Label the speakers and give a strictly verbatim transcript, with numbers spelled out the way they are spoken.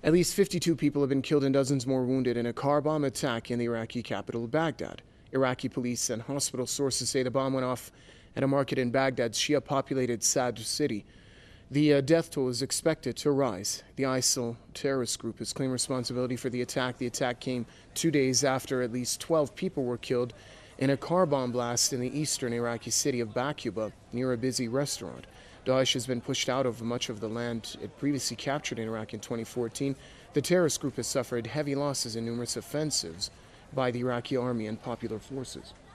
Speaker 1: At least fifty-two people have been killed and dozens more wounded in a car bomb attack in the Iraqi capital, Baghdad. Iraqi police and hospital sources say the bomb went off at a market in Baghdad's Shia-populated Sad city. The uh, death toll is expected to rise. The ISIL terrorist group has claimed responsibility for the attack. The attack came two days after at least twelve people were killed in a car bomb blast in the eastern Iraqi city of Baquba, near a busy restaurant. Daesh has been pushed out of much of the land it previously captured in Iraq in twenty fourteen. The terrorist group has suffered heavy losses in numerous offensives by the Iraqi army and popular forces.